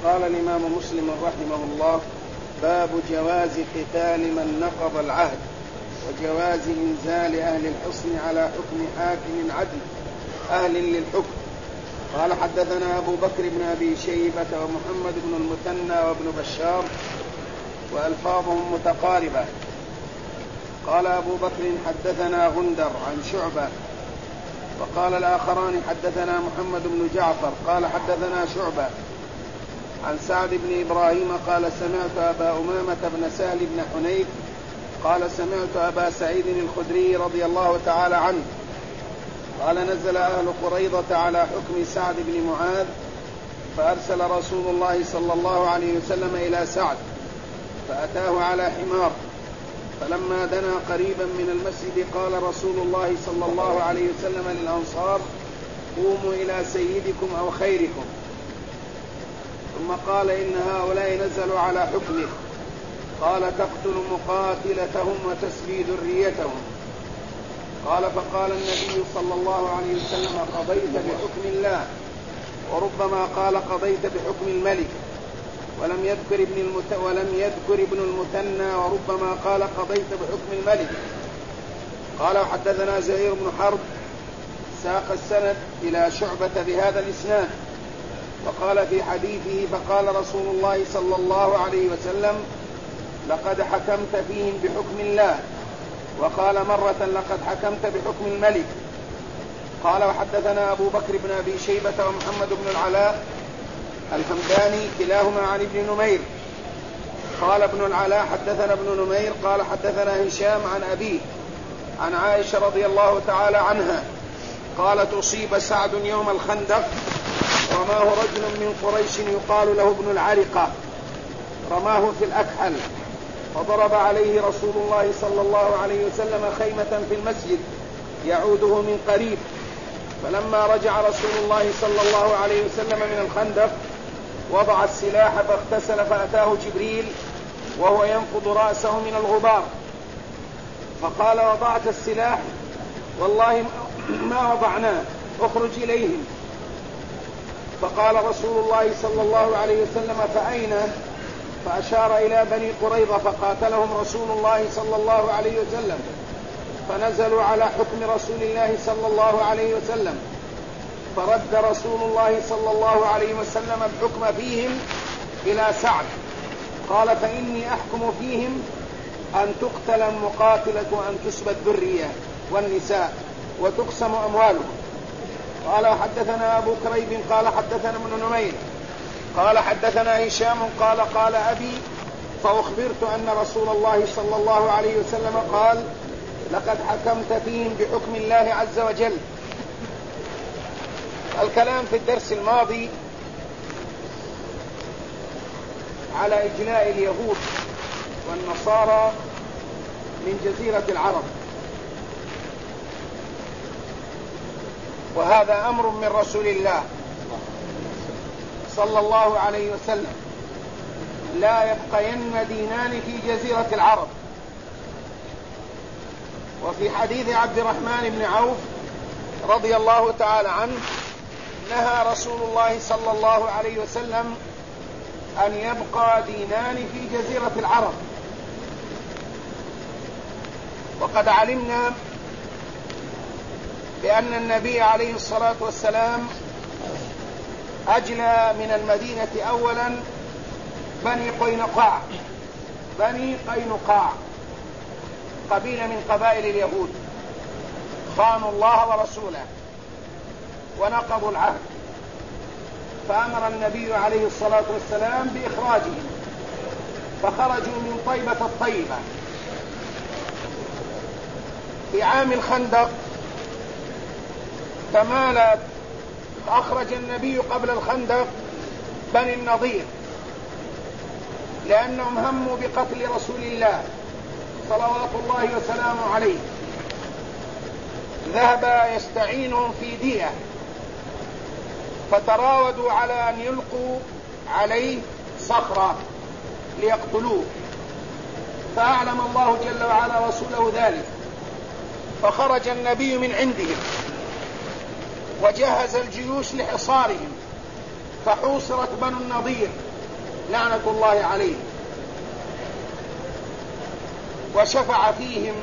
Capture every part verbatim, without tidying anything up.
قال الإمام مسلم رحمه الله: باب جواز قتال من نقض العهد وجواز إنزال أهل الحصن على حكم حاكم عدل أهل للحكم. قال: حدثنا أبو بكر بن أبي شيبة ومحمد بن المثنى وابن بشار وألفاظهم متقاربة. قال أبو بكر: حدثنا غندر عن شعبة. وقال الآخران: حدثنا محمد بن جعفر قال حدثنا شعبة عن سعد بن إبراهيم قال: سمعت أبا أمامة بن سهل بن حنيف قال: سمعت أبا سعيد الخدري رضي الله تعالى عنه قال: نزل أهل قريظة على حكم سعد بن معاذ، فأرسل رسول الله صلى الله عليه وسلم إلى سعد فأتاه على حمار، فلما دنا قريبا من المسجد قال رسول الله صلى الله عليه وسلم للأنصار: قوموا إلى سيدكم أو خيركم. ثم قال: إن هؤلاء نزلوا على حكمه. قال: تقتل مقاتلتهم وتسبي ذريتهم. قال: فقال النبي صلى الله عليه وسلم: قضيت بحكم الله. وربما قال: قضيت بحكم الملك. ولم يذكر ابن المت... ولم يذكر ابن المثنى وربما قال: قضيت بحكم الملك. قال: وحدثنا زهير بن حرب ساق السند إلى شعبة بهذا الإسناد. وقال في حديثه: فقال رسول الله صلى الله عليه وسلم: لقد حكمت فيهم بحكم الله. وقال مرة: لقد حكمت بحكم الملك. قال: وحدثنا أبو بكر بن أبي شيبة ومحمد بن العلاء الحمداني كلاهما عن ابن نمير. قال ابن العلاء: حدثنا ابن نمير قال حدثنا هشام عن أبيه عن عائشة رضي الله تعالى عنها قالت: أصيب سعد يوم الخندق، رماه رجل من قريش يقال له ابن العرقة، رماه في الأكحل، فضرب عليه رسول الله صلى الله عليه وسلم خيمة في المسجد يعوده من قريب. فلما رجع رسول الله صلى الله عليه وسلم من الخندق وضع السلاح فاغتسل، فأتاه جبريل وهو ينفض رأسه من الغبار، فقال: وضعت السلاح؟ والله ما وضعناه، اخرج إليهم. فقال رسول الله صلى الله عليه وسلم: فأين؟ فأشار إلى بني قريظة، فقاتلهم رسول الله صلى الله عليه وسلم، فنزلوا على حكم رسول الله صلى الله عليه وسلم، فرد رسول الله صلى الله عليه وسلم الحكم فيهم إلى سعد. قال: فإني أحكم فيهم أن تقتل المقاتلة وأن تسبى الذرية والنساء وتقسم أموالهم. قال: حدثنا أبو كريب قال حدثنا ابن نمير قال حدثنا هشام قال: قال أبي: فأخبرت أن رسول الله صلى الله عليه وسلم قال: لقد حكمت فيهم بحكم الله عز وجل. الكلام في الدرس الماضي على إجلاء اليهود والنصارى من جزيرة العرب، وهذا أمر من رسول الله صلى الله عليه وسلم: لا يبقين دينان في جزيرة العرب. وفي حديث عبد الرحمن بن عوف رضي الله تعالى عنه: نهى رسول الله صلى الله عليه وسلم أن يبقى دينان في جزيرة العرب. وقد علمنا بأن النبي عليه الصلاة والسلام أجلى من المدينة أولا بني قينقاع بني قينقاع قبيلة من قبائل اليهود، خانوا الله ورسوله ونقضوا العهد، فأمر النبي عليه الصلاة والسلام بإخراجهم، فخرجوا من طيبة الطيبة. في عام الخندق تمالت، أخرج النبي قبل الخندق بني النضير لأنهم هموا بقتل رسول الله صلوات الله وسلامه عليه. ذهب يستعينهم في دية، فتراودوا على أن يلقوا عليه صخرة ليقتلوه، فأعلم الله جل وعلا رسوله ذلك، فخرج النبي من عندهم وجهز الجيوش لحصارهم، فحوصرت بنو النضير لعنة الله عليه، وشفع فيهم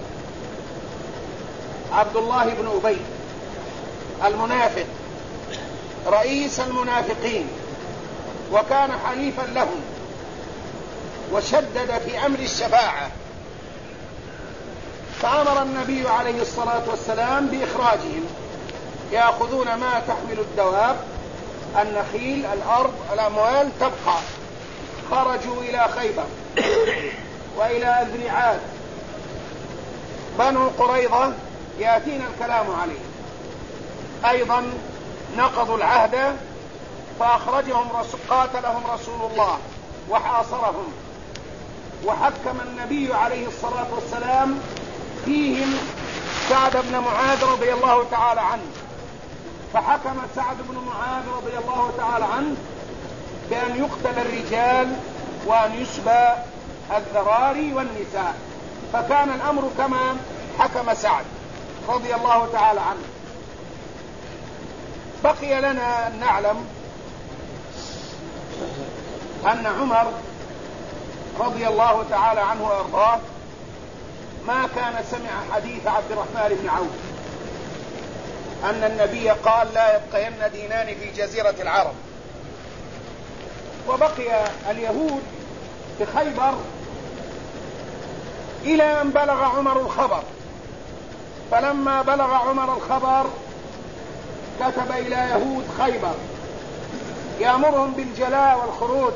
عبد الله بن أبي المنافق رئيس المنافقين، وكان حليفا لهم، وشدد في أمر الشفاعة، فأمر النبي عليه الصلاة والسلام بإخراجهم، يأخذون ما تحمل الدواب، النخيل، الأرض، الأموال تبقى. خرجوا إلى خيبر وإلى أذرعات. بنو قريظة يأتينا الكلام عليه أيضا نقضوا العهد، فأخرجهم رسول قاتلهم رسول الله وحاصرهم، وحكم النبي عليه الصلاة والسلام فيهم سعد بن معاذ رضي الله تعالى عنه، فحكم سعد بن معاذ رضي الله تعالى عنه بأن يقتل الرجال وأن يسبى الذراري والنساء، فكان الأمر كما حكم سعد رضي الله تعالى عنه. بقي لنا أن نعلم أن عمر رضي الله تعالى عنه وأرضاه ما كان سمع حديث عبد الرحمن بن عوف أن النبي قال لا يبقين دينان في جزيرة العرب. وبقي اليهود في خيبر إلى أن بلغ عمر الخبر، فلما بلغ عمر الخبر كتب إلى يهود خيبر يأمرهم بالجلاء والخروج.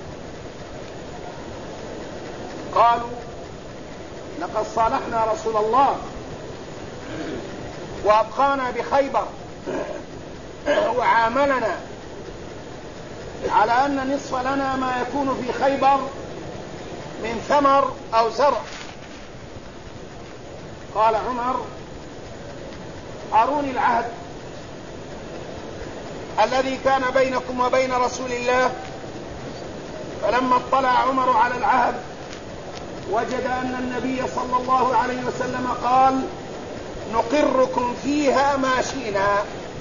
قالوا لقد صالحنا رسول الله وأبقانا بخيبر وعاملنا على أن نصف لنا ما يكون في خيبر من ثمر أو زرع. قال عمر أروني العهد الذي كان بينكم وبين رسول الله. فلما اطلع عمر على العهد وجد أن النبي صلى الله عليه وسلم قال نقركم فيها ما شئنا.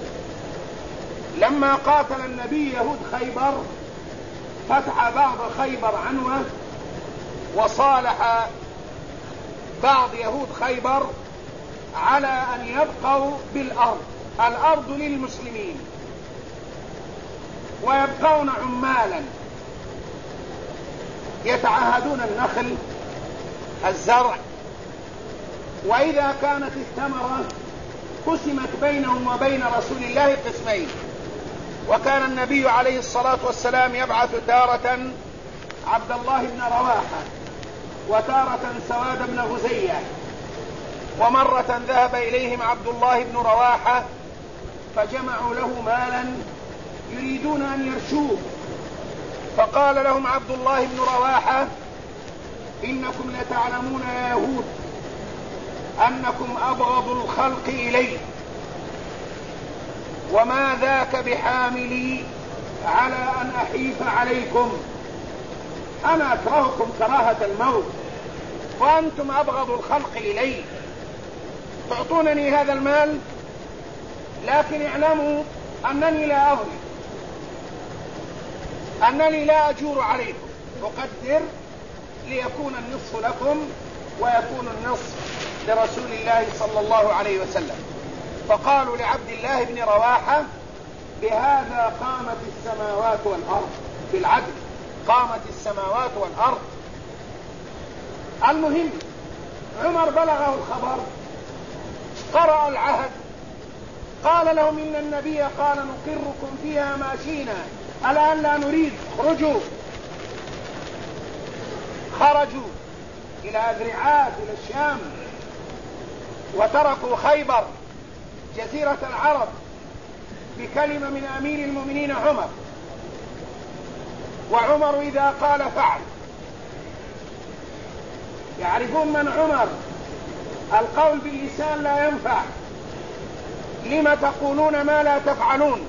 لما قاتل النبي يهود خيبر فتح بعض خيبر عنوة، وصالح بعض يهود خيبر على أن يبقوا بالأرض، الأرض للمسلمين، ويبقون عمالا يتعاهدون النخل، الزرع، وإذا كانت الثمرة قسمت بينهم وبين رسول الله قسمين. وكان النبي عليه الصلاة والسلام يبعث تارة عبد الله بن رواحة، وتارة سواد بن غزية، ومرة ذهب إليهم عبد الله بن رواحة فجمعوا له مالا يريدون أن يرشوه، فقال لهم عبد الله بن رواحة إنكم لتعلمون يا يهود أنكم أبغض الخلق إلي، وما ذاك بحاملي على أن أحيف عليكم، أنا أكرهكم كراهة الموت وأنتم أبغض الخلق إلي، تعطونني هذا المال لكن اعلموا أنني لا أغني، أنني لا أجور عليكم، أقدر ليكون النصف لكم ويكون النصف لرسول الله صلى الله عليه وسلم. فقالوا لعبد الله بن رواحة بهذا قامت السماوات والأرض، بالعدل قامت السماوات والأرض. المهم عمر بلغه الخبر، قرأ العهد، قال لهم إن النبي قال نقركم فيها ما شئنا، الآن لا نريد، اخرجوا. خرجوا إلى أذرعات إلى الشام، وتركوا خيبر جزيرة العرب بكلمة من أمير المؤمنين عمر. وعمر إذا قال فعل. يعرفون من عمر، القول باللسان لا ينفع، لما تقولون ما لا تفعلون.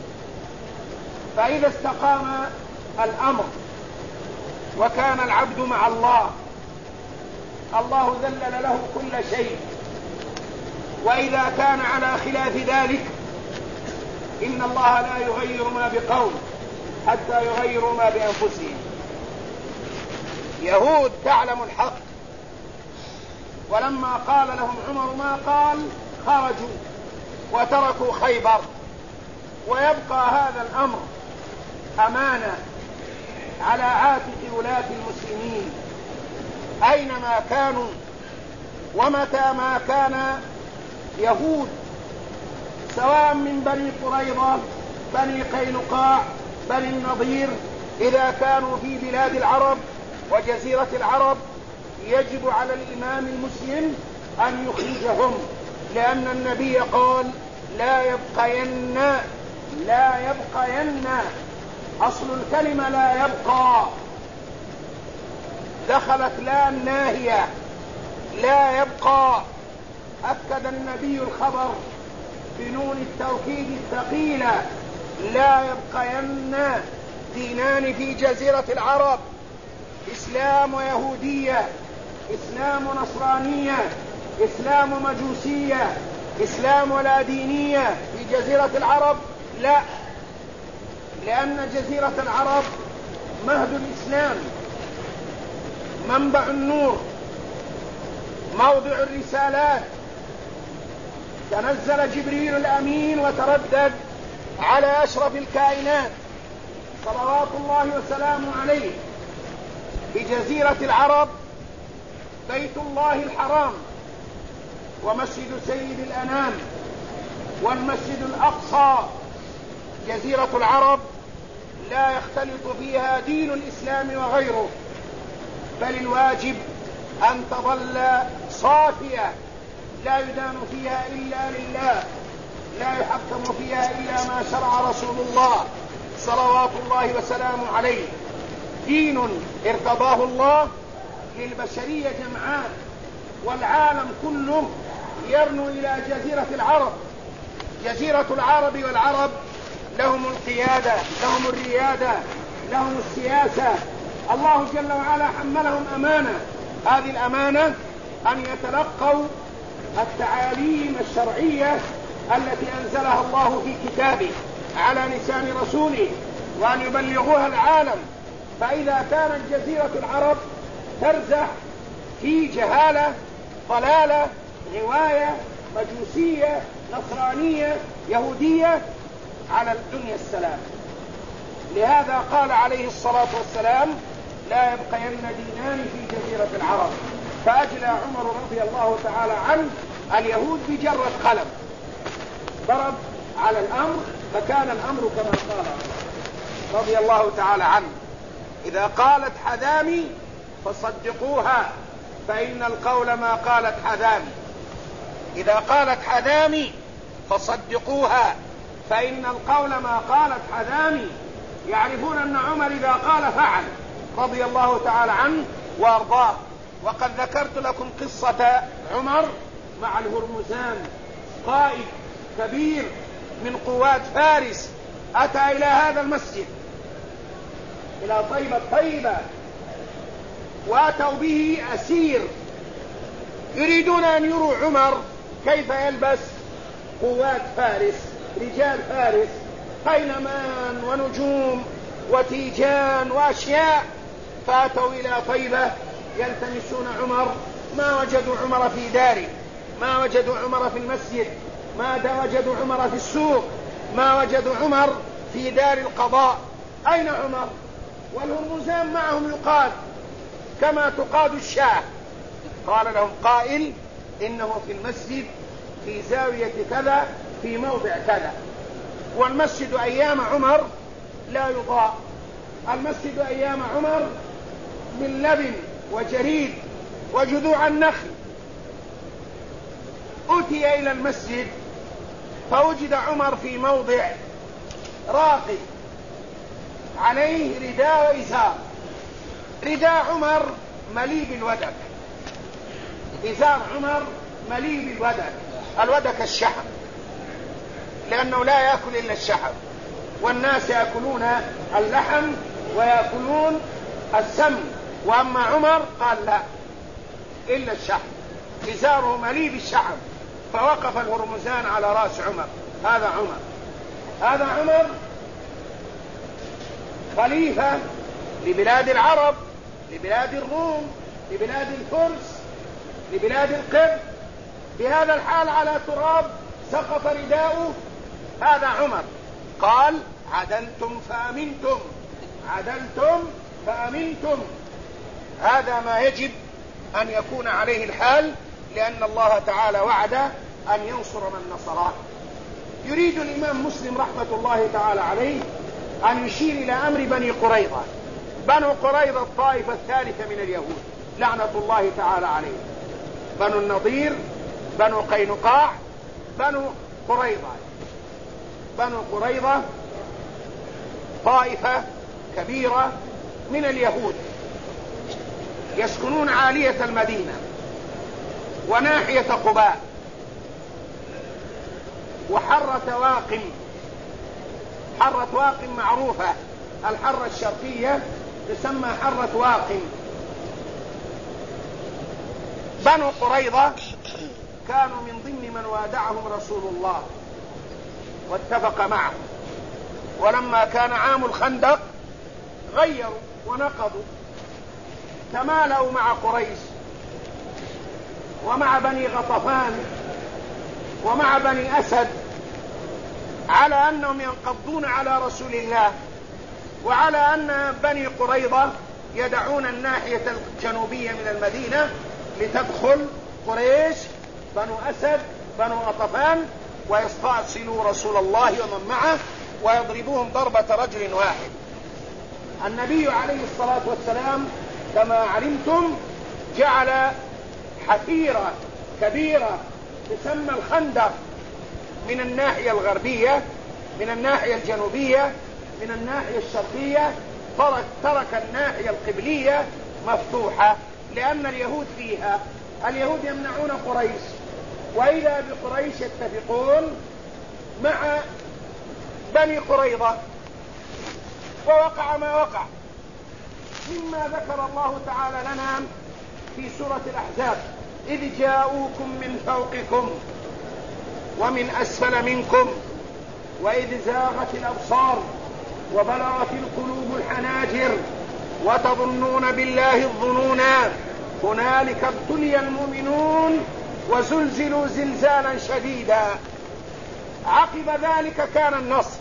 فإذا استقام الأمر وكان العبد مع الله، الله ذلل له كل شيء. وإذا كان على خلاف ذلك إن الله لا يغير ما بقوم حتى يغيروا ما بأنفسهم. يهود تعلم الحق، ولما قال لهم عمر ما قال خرجوا وتركوا خيبر. ويبقى هذا الأمر أمانة على عاتق ولاة المسلمين أينما كانوا، ومتى ما كان يهود سواء من بني قريظة، بني قينقاع، بني النضير، إذا كانوا في بلاد العرب وجزيرة العرب يجب على الإمام المسلم أن يخرجهم، لأن النبي قال لا يبقين لا يبقين أصل الكلمة لا يبقى، دخلت لا الناهية لا يبقى. أكد النبي الخبر بنون التوكيد الثقيلة لا يبقين دينان في جزيرة العرب، إسلام ويهودية، إسلام ونصرانية، إسلام ومجوسية، إسلام ولا دينية في جزيرة العرب، لا، لأن جزيرة العرب مهد الإسلام، منبع النور، موضع الرسالات. تنزل جبريل الأمين وتردد على أشرف الكائنات صلوات الله وسلامه عليه بجزيرة العرب بيت الله الحرام ومسجد سيد الأنام والمسجد الأقصى. جزيرة العرب لا يختلط فيها دين الإسلام وغيره، بل الواجب أن تظل صافية لا يدان فيها إلا لله، لا يحكم فيها إلا ما شرع رسول الله صلوات الله وسلامه عليه، دين ارتضاه الله للبشرية جمعاء، والعالم كله يرنو إلى جزيرة العرب. جزيرة العرب والعرب لهم القيادة، لهم الريادة، لهم السياسة. الله جل وعلا حملهم أمانة، هذه الأمانة أن يتلقوا التعاليم الشرعية التي أنزلها الله في كتابه على لسان رسوله، وأن يبلغوها العالم. فإذا كانت جزيرة العرب ترزح في جهالة، ضلالة، غواية، مجوسية، نصرانية، يهودية، على الدنيا السلام. لهذا قال عليه الصلاة والسلام لا يبقين دينان في جزيرة العرب. فأجلى عمر رضي الله تعالى عنه اليهود بجرة قلم، ضرب على الأمر فكان الأمر كما قال رضي الله تعالى عنه: إذا قالت حذامي فصدقوها فإن القول ما قالت حذامي. إذا قالت حذامي فصدقوها فإن القول ما قالت حذامي. يعرفون أن عمر إذا قال فعل رضي الله تعالى عنه وأرضاه. وقد ذكرت لكم قصة عمر مع الهرمزان، قائد كبير من قوات فارس، أتى إلى هذا المسجد إلى طيبة طيبة، وأتوا به أسير يريدون أن يروا عمر كيف يلبس قوات فارس، رجال فارس، قينمان ونجوم وتيجان وأشياء. فأتوا إلى طيبة يلتمسون عمر، ما وجدوا عمر في داره، ما وجدوا عمر في المسجد، ما وجدوا عمر في السوق، ما وجدوا عمر في دار القضاء. أين عمر؟ والهرمزان معهم يقاد كما تقاد الشاة. قال لهم قائل: إنه في المسجد في زاوية كذا في موضع كذا. والمسجد أيام عمر لا يضاء، المسجد أيام عمر من لبن وجريد وجذوع النخل. أتي إلى المسجد فوجد عمر في موضع راقي عليه رداء وإزار. رداء عمر مليء بالودك، إزار عمر مليء بالودك. الودك الشحم، لأنه لا يأكل إلا الشحم، والناس يأكلون اللحم ويأكلون السمن، وأما عمر قال لا إلا الشحم، إزاره مليء بالشحم. فوقف الهرمزان على رأس عمر: هذا عمر، هذا عمر. خليفة لبلاد العرب، لبلاد الروم، لبلاد الفرس، لبلاد القبط، بهذا الحال على تراب سقط رداؤه، هذا عمر. قال: عدلتم فأمنتم، عدلتم فأمنتم. هذا ما يجب أن يكون عليه الحال، لأن الله تعالى وعد أن ينصر من نصره. يريد الإمام مسلم رحمة الله تعالى عليه أن يشير إلى أمر بني قريظة. بنو قريظة الطائفة الثالثة من اليهود لعنة الله تعالى عليه، بنو النضير، بنو قينقاع، بنو قريظة. بنو قريظة طائفة كبيرة من اليهود يسكنون عالية المدينة وناحية قباء وحرة واقم. حرة واقم معروفة، الحرة الشرقية تسمى حرة واقم. بنو قريظة كانوا من ضمن من وادعهم رسول الله واتفق معهم، ولما كان عام الخندق غيروا ونقضوا، تمالوا مع قريش ومع بني غطفان ومع بني أسد على أنهم ينقضون على رسول الله، وعلى أن بني قريظة يدعون الناحية الجنوبية من المدينة لتدخل قريش بنو أسد بنو غطفان ويستأصلوا رسول الله ومن معه ويضربوهم ضربة رجل واحد. النبي عليه الصلاة والسلام كما علمتم جعل حفيرة كبيرة تسمى الخندق من الناحية الغربية، من الناحية الجنوبية، من الناحية الشرقية، ترك, ترك الناحية القبلية مفتوحة لأن اليهود فيها. اليهود يمنعون قريش، وإذا بقريش يتفقون مع بني قريظة، ووقع ما وقع مما ذكر الله تعالى لنا في سورة الأحزاب: إذ جاءوكم من فوقكم ومن أسفل منكم وإذ زاغت الأبصار وبلغت القلوب الحناجر وتظنون بالله الظنونا هنالك ابتلي المؤمنون وزلزلوا زلزالا شديدا. عقب ذلك كان النصر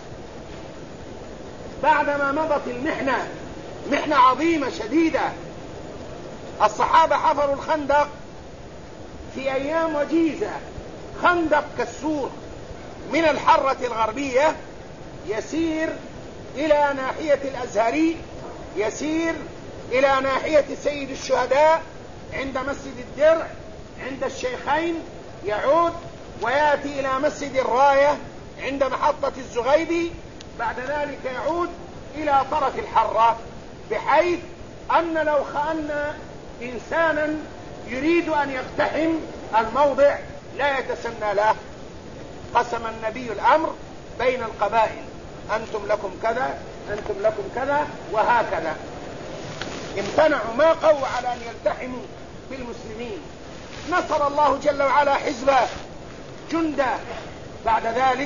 بعدما مضت المحنة، محنة عظيمة شديدة. الصحابة حفروا الخندق في أيام وجيزة، خندق كالسور من الحرة الغربية يسير إلى ناحية الأزهري، يسير إلى ناحية سيد الشهداء عند مسجد الدرع عند الشيخين، يعود ويأتي إلى مسجد الراية عند محطة الزغيبي، بعد ذلك يعود إلى طرف الحرة، بحيث أن لو أن إنسانا يريد أن يقتحم الموضع لا يتسنى له. قسم النبي الأمر بين القبائل: أنتم لكم كذا، أنتم لكم كذا، وهكذا. امتنعوا، ما قووا على أن يلتحموا بالمسلمين. نصر الله جل وعلا حزبه جندا. بعد ذلك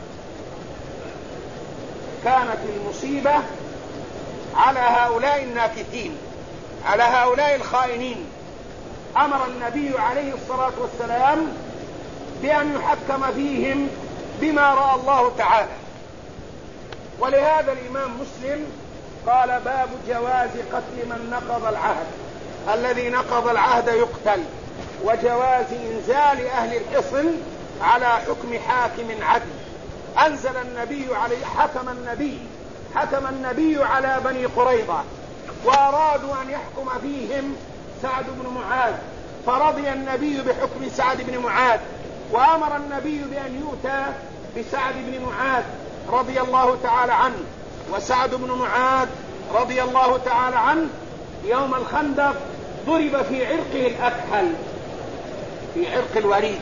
كانت المصيبة على هؤلاء الناكثين، على هؤلاء الخائنين. أمر النبي عليه الصلاة والسلام بأن يحكم فيهم بما رأى الله تعالى. ولهذا الإمام مسلم قال: باب جواز قتل من نقض العهد، الذي نقض العهد يقتل، وجواز إنزال أهل الحصن على حكم حاكم عدل. أنزل النبي عليه حكم النبي حكم النبي على بني قريظة، وأرادوا أن يحكم فيهم سعد بن معاذ، فرضي النبي بحكم سعد بن معاذ، وأمر النبي بأن يؤتى بسعد بن معاذ رضي الله تعالى عنه. وسعد بن معاذ رضي الله تعالى عنه يوم الخندق ضرب في عرقه الأكحل، في عرق الوريد،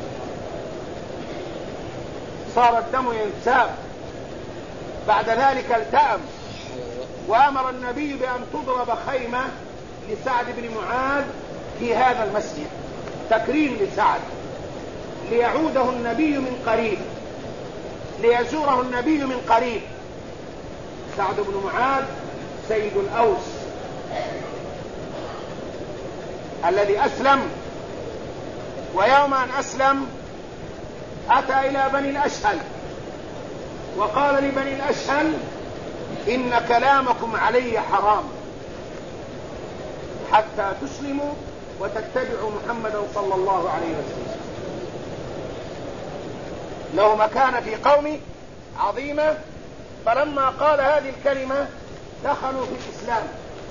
صار الدم ينساب. بعد ذلك التأم، وأمر النبي بأن تضرب خيمة لسعد بن معاذ في هذا المسجد تكريم لسعد، ليعوده النبي من قريب، ليزوره النبي من قريب. سعد بن معاذ سيد الأوس الذي أسلم، ويوم أن أسلم أتى إلى بني الأشهل وقال لبني الأشهل إن كلامكم علي حرام حتى تسلموا وتتبعوا محمدا صلى الله عليه وسلم. له مكانة في قومه عظيمة، فلما قال هذه الكلمة دخلوا في الإسلام،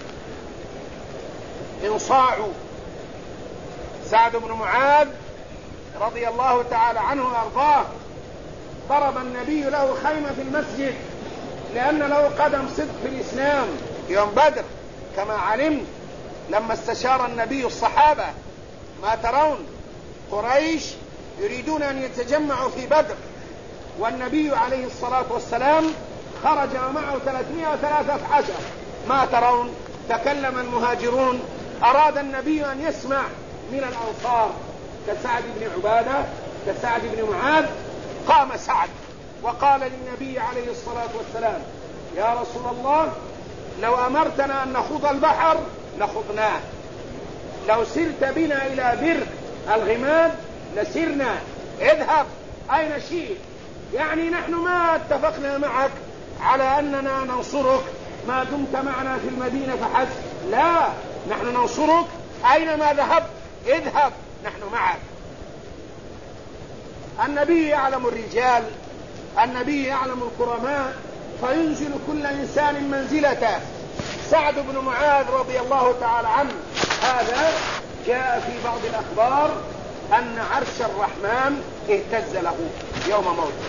انصاعوا. سعد بن معاذ رضي الله تعالى عنه وأرضاه ضرب النبي له خيمة في المسجد لأن له قدم صدق في الإسلام يوم بدر كما علمت، لما استشار النبي الصحابة ما ترون قريش يريدون أن يتجمعوا في بدر، والنبي عليه الصلاة والسلام خرج ومعه ثلاثمائة وثلاثة عشر، ما ترون؟ تكلم المهاجرون، أراد النبي أن يسمع من الأنصار كسعد بن عبادة كسعد بن معاذ. قام سعد وقال للنبي عليه الصلاة والسلام يا رسول الله لو أمرتنا أن نخوض البحر لخضناه، لو سرت بنا إلى بر الغماد لسرنا، اذهب أين شئت. يعني نحن ما اتفقنا معك على أننا ننصرك ما دمت معنا في المدينة فحسب، لا، نحن ننصرك أينما ذهبت، اذهب نحن معك. النبي يعلم الرجال، النبي يعلم الكرماء، فينزل كل إنسان منزلته. سعد بن معاذ رضي الله تعالى عنه هذا جاء في بعض الأخبار أن عرش الرحمن اهتز له يوم موته،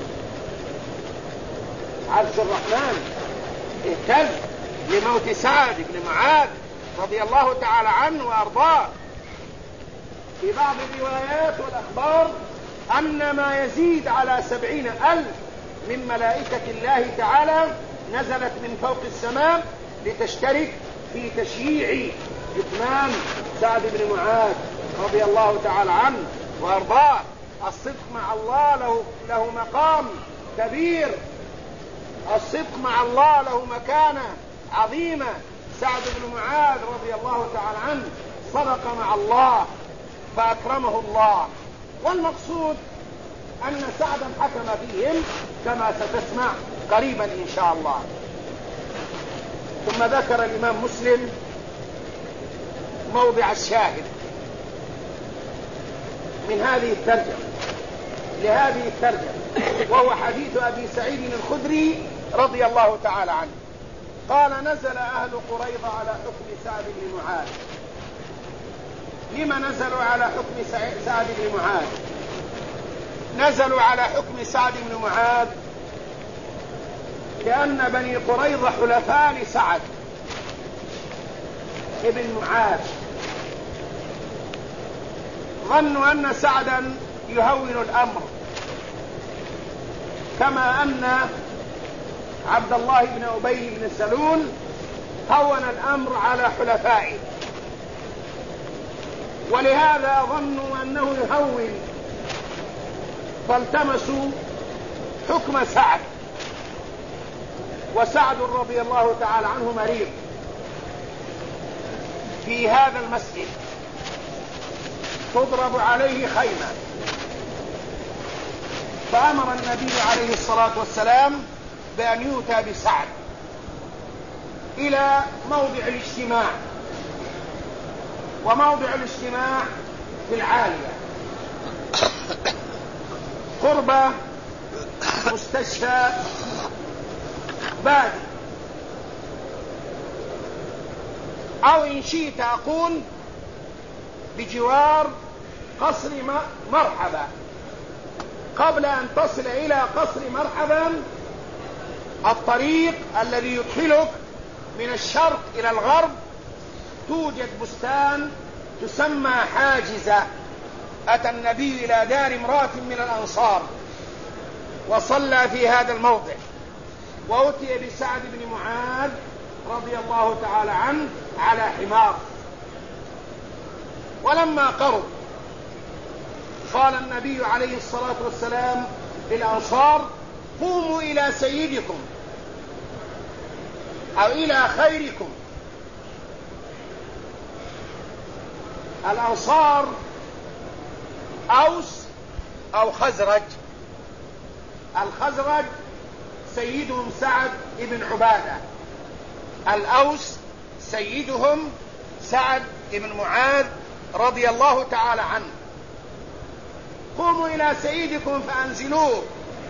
عرش الرحمن اهتز لموت سعد بن معاذ رضي الله تعالى عنه وأرضاه. في بعض الروايات والأخبار أن ما يزيد على سبعين ألف من ملائكة الله تعالى نزلت من فوق السماء لتشترك في تشييع إتمام سعد بن معاذ رضي الله تعالى عنه وأرضاه. الصدق مع الله له, له مقام كبير، الصدق مع الله له مكانة عظيمة. سعد بن معاذ رضي الله تعالى عنه صدق مع الله فأكرمه الله، والمقصود أن سعدا حكم فيهم كما ستسمع قريبا إن شاء الله. ثم ذكر الإمام مسلم موضع الشاهد من هذه الترجمة لهذه الترجمة، وهو حديث أبي سعيد الخدري رضي الله تعالى عنه قال نزل أهل قريظة على حكم سعد بن معاذ. لما نزلوا على حكم سعد بن معاذ؟ نزلوا على حكم سعد بن معاذ لأن بني قريظة حلفاء لسعد ابن معاذ، ظنوا أن سعدا يهون الأمر، كما أن عبد الله بن أبي بن سلول هون الأمر على حلفائه، ولهذا ظنوا أنه يهون فالتمسوا حكم سعد. وسعد رضي الله تعالى عنه مريض في هذا المسجد تضرب عليه خيمة، فأمر النبي عليه الصلاة والسلام بأن يؤتى بسعد إلى موضع الاجتماع، وموضع الاجتماع في العالية قرب مستشفى بادي، أو إن شئت أقول بجوار قصر مرحبا. قبل أن تصل إلى قصر مرحبا الطريق الذي يدخلك من الشرق إلى الغرب توجد بستان تسمى حاجزة. أتى النبي إلى دار امرأة من الأنصار وصلى في هذا الموضع، وأتي بسعد بن معاذ رضي الله تعالى عنه على حمار. ولما قرب قال النبي عليه الصلاة والسلام للأنصار قوموا إلى سيدكم أو إلى خيركم. الأنصار أوس أو خزرج. الخزرج سيدهم سعد بن عبادة، الأوس سيدهم سعد بن معاذ رضي الله تعالى عنه. قوموا إلى سيدكم فأنزلوه،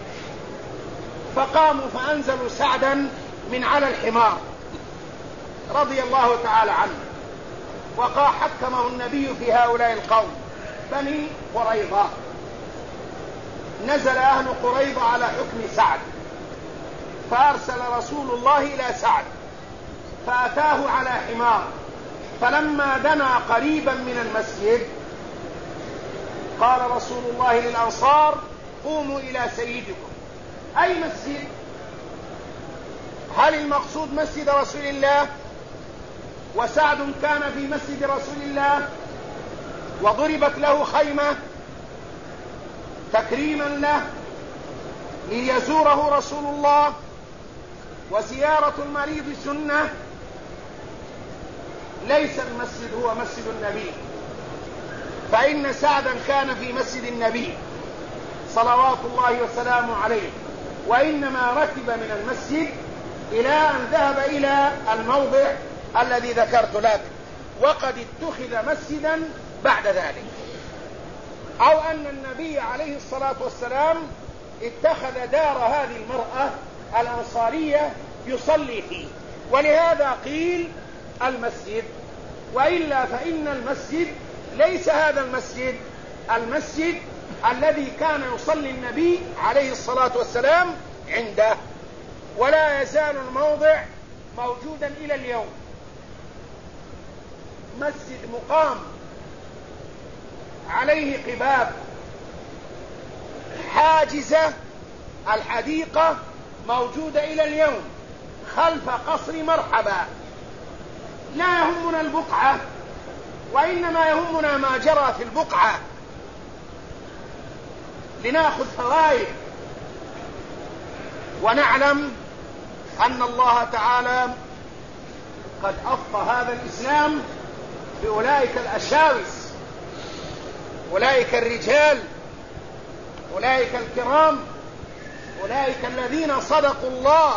فقاموا فأنزلوا سعدا من على الحمار رضي الله تعالى عنه، وقا حكمه النبي في هؤلاء القوم بني قريظة. نزل أهل قريظة على حكم سعد، فأرسل رسول الله إلى سعد فأتاه على حمار، فلما دنا قريبا من المسجد قال رسول الله للأنصار قوموا إلى سيدكم. أي مسجد؟ هل المقصود مسجد رسول الله؟ وسعد كان في مسجد رسول الله وضربت له خيمة تكريما له ليزوره رسول الله، وزيارة المريض سنة. ليس المسجد هو مسجد النبي، فإن سعدا كان في مسجد النبي صلوات الله وسلامه عليه، وإنما ركب من المسجد إلى أن ذهب إلى الموضع الذي ذكرت لك، وقد اتخذ مسجدا بعد ذلك، أو أن النبي عليه الصلاة والسلام اتخذ دار هذه المرأة الأنصارية يصلي فيه، ولهذا قيل المسجد. وإلا فإن المسجد ليس هذا المسجد، المسجد الذي كان يصلي النبي عليه الصلاة والسلام عنده، ولا يزال الموضع موجودا إلى اليوم. مسجد مقام عليه قباب، حاجزة الحديقة موجودة إلى اليوم خلف قصر مرحبا. لا يهمنا البقعة، وإنما يهمنا ما جرى في البقعة لنأخذ فوائد ونعلم أن الله تعالى قد أفضى هذا الإسلام بأولئك الأشاوس، أولئك الرجال، أولئك الكرام، أولئك الذين صدقوا الله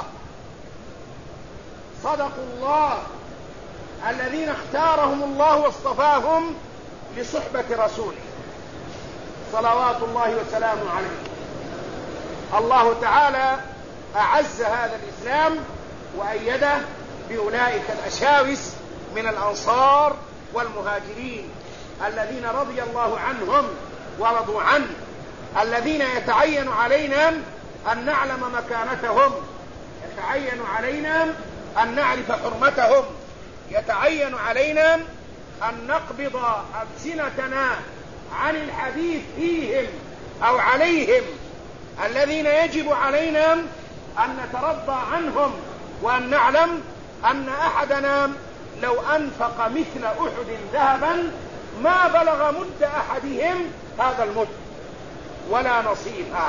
صدقوا الله الذين اختارهم الله واصطفاهم لصحبة رسوله صلوات الله وسلامه عليه. الله تعالى أعز هذا الإسلام وأيده بأولئك الأشاوس من الأنصار والمهاجرين الذين رضي الله عنهم ورضوا عنه، الذين يتعين علينا أن نعلم مكانتهم، يتعين علينا أن نعرف حرمتهم، يتعين علينا أن نقبض ألسنتنا عن الحديث فيهم أو عليهم، الذين يجب علينا أن نترضى عنهم، وأن نعلم أن أحدنا لو أنفق مثل أحد ذهبا ما بلغ مد أحدهم هذا المد ولا نصيفه.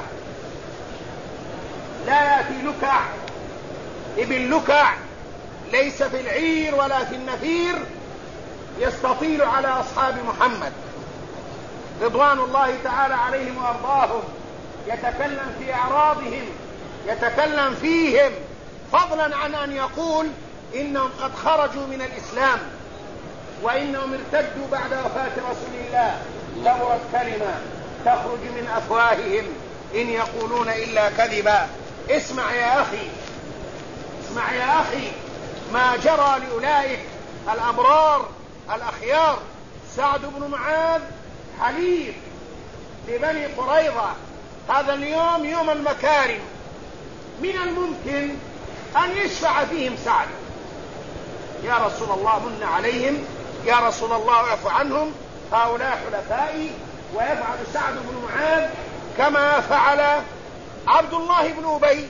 لا يأتي لكع ابن لكع ليس في العير ولا في النفير يستطيل على أصحاب محمد رضوان الله تعالى عليهم وأرضاهم، يتكلم في أعراضهم، يتكلم فيهم، فضلا عن أن يقول إنهم قد خرجوا من الإسلام وإنهم ارتدوا بعد وفاة رسول الله. كبرت كلمة تخرج من أفواههم إن يقولون إلا كذبا. اسمع يا أخي، اسمع يا أخي ما جرى لأولئك الأبرار الأخيار. سعد بن معاذ حليف لبني قريظة، هذا اليوم يوم المكارم، من الممكن أن يشفع فيهم سعد. يا رسول الله من عليهم، يا رسول الله اعف عنهم، هؤلاء حلفائي. ويفعل سعد بن معاذ كما فعل عبد الله بن أبي،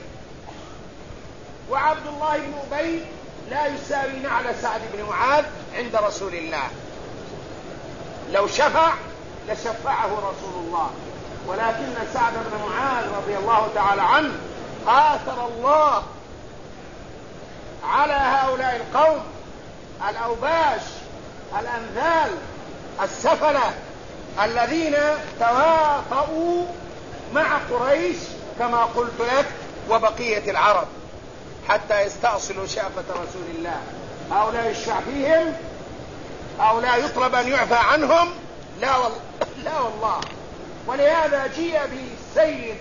وعبد الله بن أبي لا يساوي نعل سعد بن معاذ عند رسول الله. لو شفع لشفعه رسول الله، ولكن سعد بن معاذ رضي الله تعالى عنه آثر الله على هؤلاء القوم الأوباش الأنذال السفلة الذين تواطؤوا مع قريش كما قلت لك وبقية العرب حتى يستأصلوا شأفة رسول الله. هؤلاء الشعب فيهم أو لا يطلب أن يعفى عنهم؟ لا والله, لا والله. ولهذا جيء بالسيد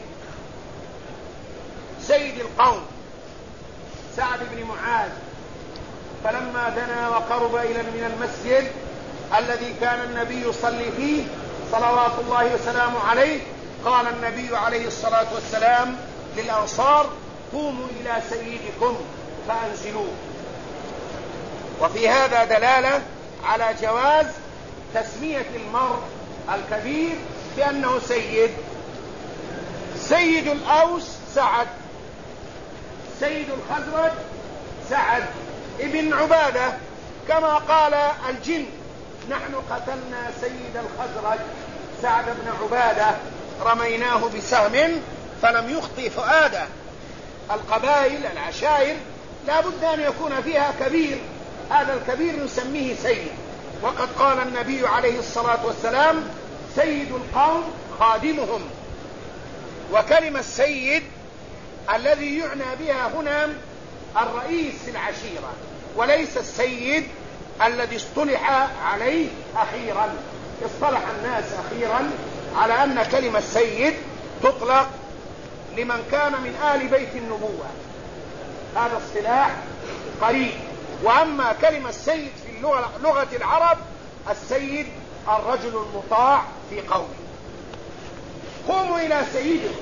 سيد القوم سعد بن معاذ، فلما دنا وقرب إلى من المسجد الذي كان النبي يصلي فيه صلوات الله وسلامه عليه، قال النبي عليه الصلاة والسلام للأنصار: قوموا إلى سيدكم فأنزلوه. وفي هذا دلالة على جواز تسمية المرء الكبير بأنه سيد. سيد الأوس سعد، سيد الخزرج سعد ابن عبادة، كما قال الجن: نحن قتلنا سيد الخزرج سعد بن عبادة رميناه بسهم فلم يخطئ فؤاده. القبائل العشائر لا بد أن يكون فيها كبير، هذا الكبير نسميه سيد. وقد قال النبي عليه الصلاة والسلام: سيد القوم خادمهم. وكلمة السيد الذي يعنى بها هنا الرئيس العشيرة، وليس السيد الذي اصطلح عليه أخيرا. اصطلح الناس أخيرا على أن كلمة سيد تطلق لمن كان من آل بيت النبوة، هذا اصطلاح قريب. وأما كلمة سيد في اللغة لغة العرب، السيد الرجل المطاع في قومه. قوموا إلى سيدكم،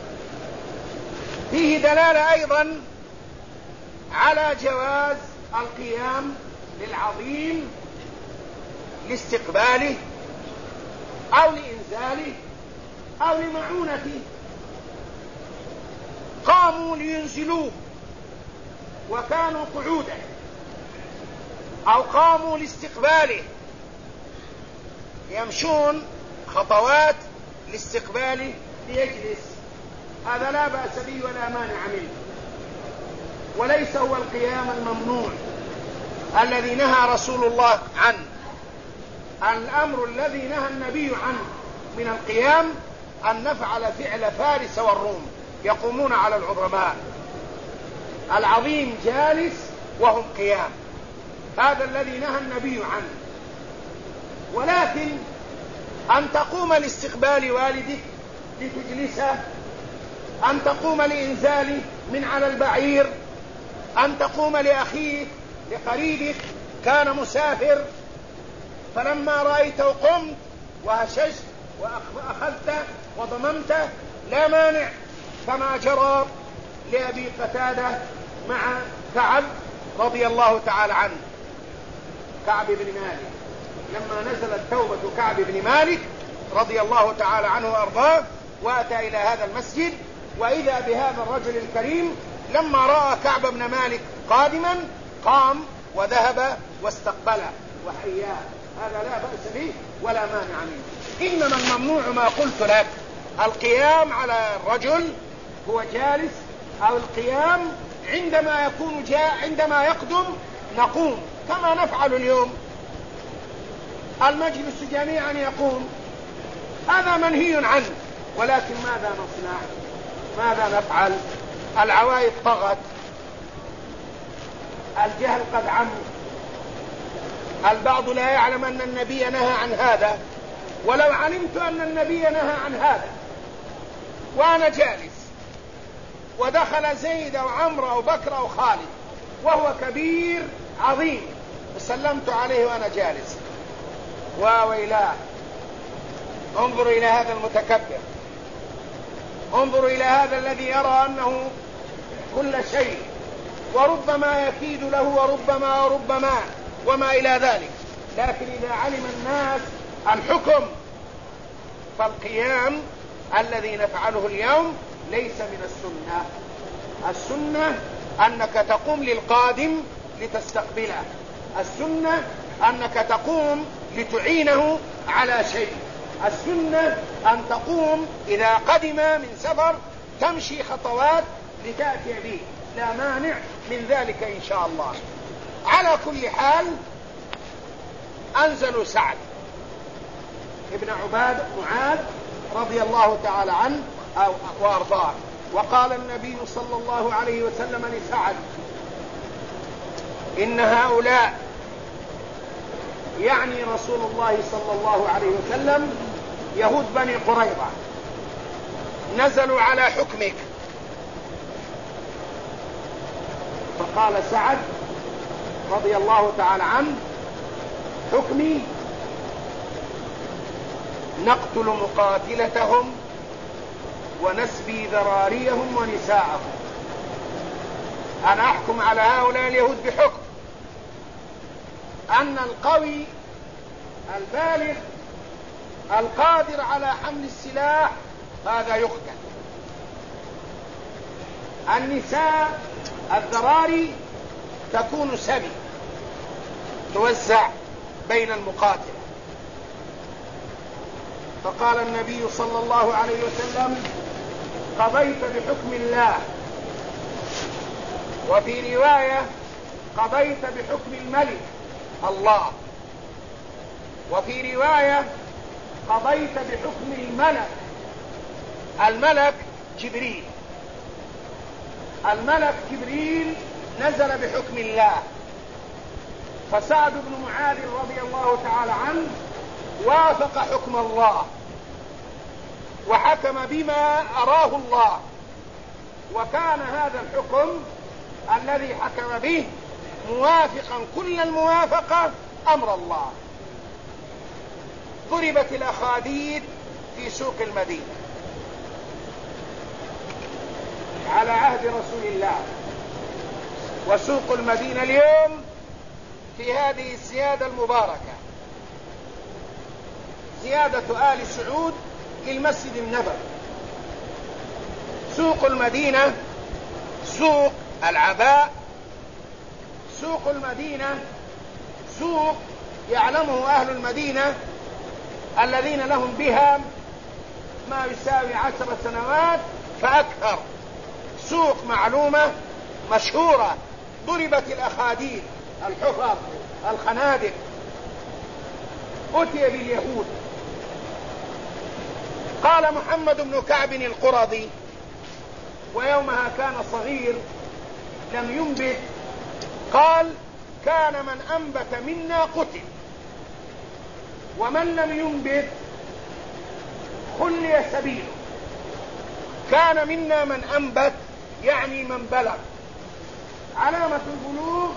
فيه دلالة أيضا على جواز القيام للعظيم لاستقباله أو لإنزاله أو لمعونته. قاموا لينزلوه وكانوا قعودا، أو قاموا لاستقباله يمشون خطوات لاستقباله ليجلس، هذا لا بأس به ولا مانع منه، وليس هو القيام الممنوع الذي نهى رسول الله عنه. الأمر الذي نهى النبي عنه من القيام أن نفعل فعل فارس والروم، يقومون على العظماء، العظيم جالس وهم قيام، هذا الذي نهى النبي عنه. ولكن أن تقوم لاستقبال والدك لتجلسه، أن تقوم لإنزاله من على البعير، أن تقوم لأخيك لقريبك كان مسافر فلما رأيته قمت وهششت وأخذته وضممته، لا مانع، كما جرى لأبي قتادة مع كعب رضي الله تعالى عنه، كعب بن مالك، لما نزلت توبة كعب بن مالك رضي الله تعالى عنه وأرضاه، وأتى إلى هذا المسجد، وإذا بهذا الرجل الكريم لما رأى كعب بن مالك قادما قام وذهب واستقبله وحياه، هذا لا بأس به ولا مانع منه. إنما الممنوع ما قلت لك، القيام على الرجل هو جالس، أو القيام عندما يكون جاء عندما يقدم نقوم كما نفعل اليوم، المجلس جميعا يقوم، هذا منهي عنه. ولكن ماذا نصنع؟ ماذا نفعل؟ العوائد طغت، الجهل قد عم، البعض لا يعلم أن النبي نهى عن هذا، ولو علمت أن النبي نهى عن هذا وأنا جالس ودخل زيد أو عمرو أو بكر أو خالد وهو كبير عظيم وسلمت عليه وأنا جالس، وويلاه، انظروا إلى هذا المتكبر، انظروا إلى هذا الذي يرى أنه كل شيء، وربما يكيد له وربما وربما وما إلى ذلك. لكن إذا علم الناس الحكم، فالقيام الذي نفعله اليوم ليس من السنة. السنة أنك تقوم للقادم لتستقبله، السنة أنك تقوم لتعينه على شيء، السنة أن تقوم إذا قدم من سفر تمشي خطوات لتأتي به، لا مانع من ذلك إن شاء الله. على كل حال أنزلوا سعد ابن عباد معاذ رضي الله تعالى عنه وأرضاه، وقال النبي صلى الله عليه وسلم لسعد: إن هؤلاء، يعني رسول الله صلى الله عليه وسلم، يهود بني قريظة، نزلوا على حكمك. فقال سعد رضي الله تعالى عنه: حكمي نقتل مقاتلتهم ونسبي ذراريهم ونساءهم. أنا أحكم على هؤلاء اليهود بحكم أن القوي البالغ القادر على حمل السلاح هذا يقتل. النساء الذراري تكون سبي توزع بين المقاتل. فقال النبي صلى الله عليه وسلم: قضيت بحكم الله. وفي رواية: قضيت بحكم الملك الله. وفي رواية: قضيت بحكم الملك. الملك جبريل، الملك جبريل نزل بحكم الله. فسعد بن معاذ رضي الله تعالى عنه وافق حكم الله وحكم بما أراه الله، وكان هذا الحكم الذي حكم به موافقا كل الموافقة أمر الله. ضربت الأخاديد في سوق المدينة على عهد رسول الله، وسوق المدينة اليوم في هذه الزيادة المباركة، زيادة آل سعود للمسجد النبوي. سوق المدينة سوق العباء، سوق المدينة سوق يعلمه أهل المدينة الذين لهم بها ما يساوي عشر سنوات فأكثر. سوق معلومة مشهورة، ضربت الأخاديد، الحفر، الخنادق، أتي باليهود. قال محمد بن كعب القرظي، ويومها كان صغير لم ينبت، قال: كان من أنبت منا قتل، ومن لم ينبت خلي سبيله. كان منا من أنبت يعني من بلغ. علامة البلوغ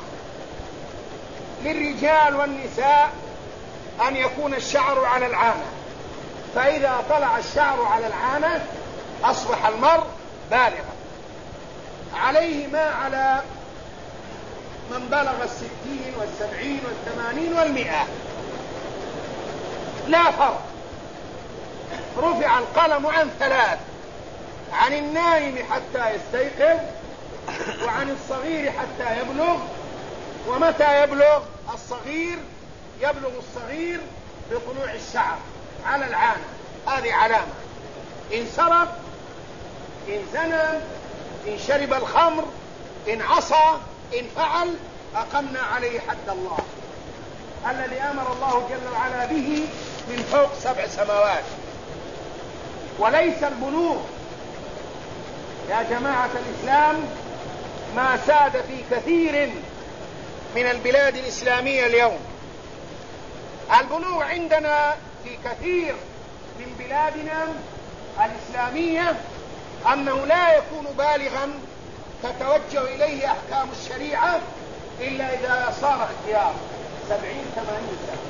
للرجال والنساء أن يكون الشعر على العانة، فإذا طلع الشعر على العانة أصبح المرء بالغا. عليه ما على من بلغ الستين والسبعين والثمانين والمئة، لا فرق. رفع القلم عن ثلاث: عن النائم حتى يستيقظ، وعن الصغير حتى يبلغ. ومتى يبلغ الصغير؟ يبلغ الصغير بطلوع الشعر على العانة، هذه علامة. إن سرق، إن زنى، إن شرب الخمر، إن عصى، إن فعل، أقمنا عليه حد الله الذي أمر الله جل وعلا به من فوق سبع سماوات. وليس البلوغ يا جماعة الإسلام ما ساد في كثير من البلاد الإسلامية اليوم. البلوغ عندنا في كثير من بلادنا الإسلامية أنه لا يكون بالغا تتوجه إليه أحكام الشريعة إلا إذا صار اختيار سبعين ثمانين سنة.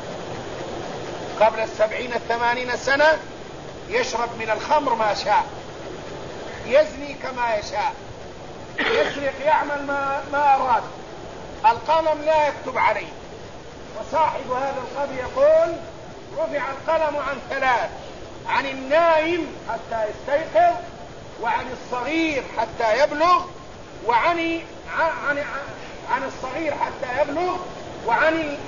قبل السبعين الثمانين سنة يشرب من الخمر ما شاء، يزني كما يشاء، يسرق، يعمل ما, ما أراد. القلم لا يكتب عليه. وصاحب هذا القبر يقول: رفع القلم عن ثلاث: عن النائم حتى يستيقظ، وعن الصغير حتى يبلغ، وعن عن عن الصغير حتى يبلغ، وعن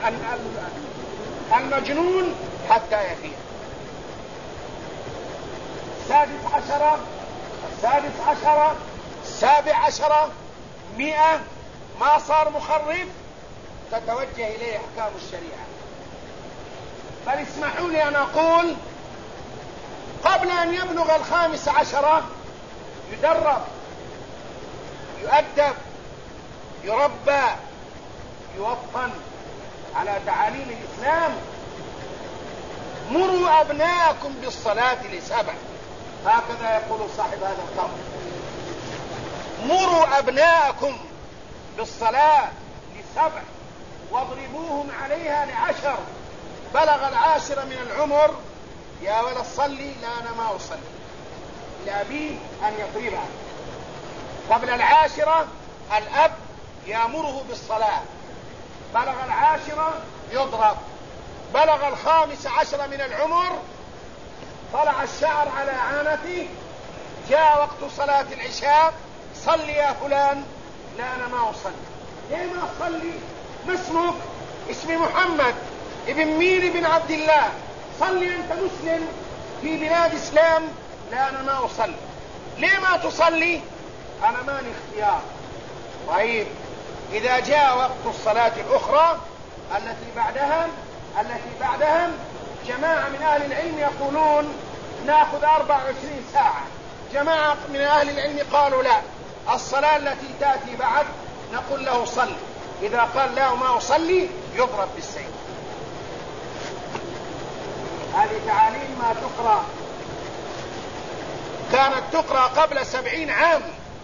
المجنون حتى يفيق. السادس عشر السادس عشر سابع عشرة، مئة، ما صار مخرب، تتوجه إليه أحكام الشريعة. بل اسمحوا لي أن أقول قبل أن يبلغ الخامس عشرة يدرب، يؤدب، يربى، يوطن على تعاليم الإسلام. مروا أبناءكم بالصلاة لسبع، هكذا يقول صاحب هذا القول. مروا أبناءكم بالصلاة لسبع واضربوهم عليها لعشر. بلغ العاشرة من العمر يا ولد صلي، لا أنا ما أصلي، لأبيه أن يضربه. قبل العاشرة الأب يأمره بالصلاة، بلغ العاشرة يضرب. بلغ الخامس عشر من العمر طلع الشعر على عانته، جاء وقت صلاة العشاء، صلي يا فلان، لا أنا ما أصلي. ليه ما أصلي؟ ما اسمك؟ اسمي محمد ابن مين ابن عبد الله. صلي أنت مسلم في بلاد إسلام. لا أنا ما أصلي. ليه ما تصلي؟ أنا ماني اختيار. طيب إذا جاء وقت الصلاة الأخرى التي بعدها التي بعدها جماعة من أهل العلم يقولون نأخذ أربع وعشرين ساعة، جماعة من أهل العلم قالوا لا، الصلاة التي تأتي بعد نقول له صلي. إذا قال لا وما أصلي يضرب بالسيف. هذه تعاليم ما تقرأ، كانت تقرأ قبل سبعين عام،